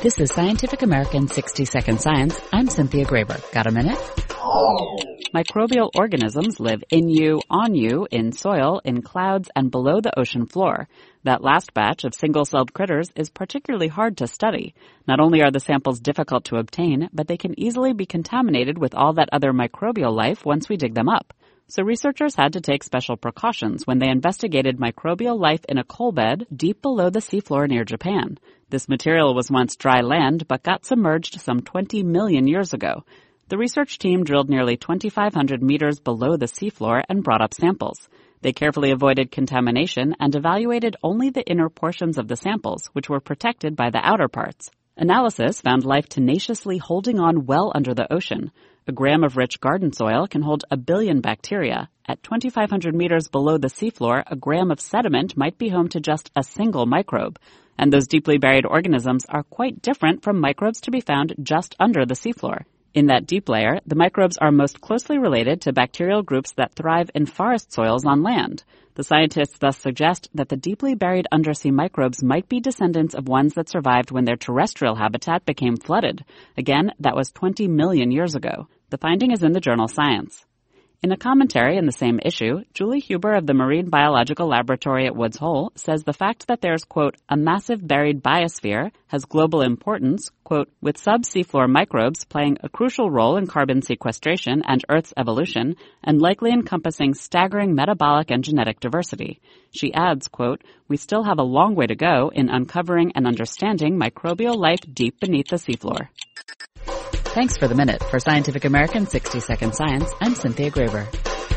This is Scientific American 60-Second Science. I'm Cynthia Graber. Got a minute? Microbial organisms live in you, on you, in soil, in clouds, and below the ocean floor. That last batch of single-celled critters is particularly hard to study. Not only are the samples difficult to obtain, but they can easily be contaminated with all that other microbial life once we dig them up. So researchers had to take special precautions when they investigated microbial life in a coal bed deep below the seafloor near Japan. This material was once dry land, but got submerged some 20 million years ago. The research team drilled nearly 2,500 meters below the seafloor and brought up samples. They carefully avoided contamination and evaluated only the inner portions of the samples, which were protected by the outer parts. Analysis found life tenaciously holding on well under the ocean. A gram of rich garden soil can hold 1 billion bacteria. At 2,500 meters below the seafloor, a gram of sediment might be home to just a single microbe. And those deeply buried organisms are quite different from microbes to be found just under the seafloor. In that deep layer, the microbes are most closely related to bacterial groups that thrive in forest soils on land. The scientists thus suggest that the deeply buried undersea microbes might be descendants of ones that survived when their terrestrial habitat became flooded. Again, that was 20 million years ago. The finding is in the journal Science. In a commentary in the same issue, Julie Huber of the Marine Biological Laboratory at Woods Hole says the fact that there's, quote, a massive buried biosphere has global importance, quote, with sub-seafloor microbes playing a crucial role in carbon sequestration and Earth's evolution, and likely encompassing staggering metabolic and genetic diversity. She adds, quote, we still have a long way to go in uncovering and understanding microbial life deep beneath the seafloor. Thanks for the minute. For Scientific American 60-Second Science, I'm Cynthia Graber.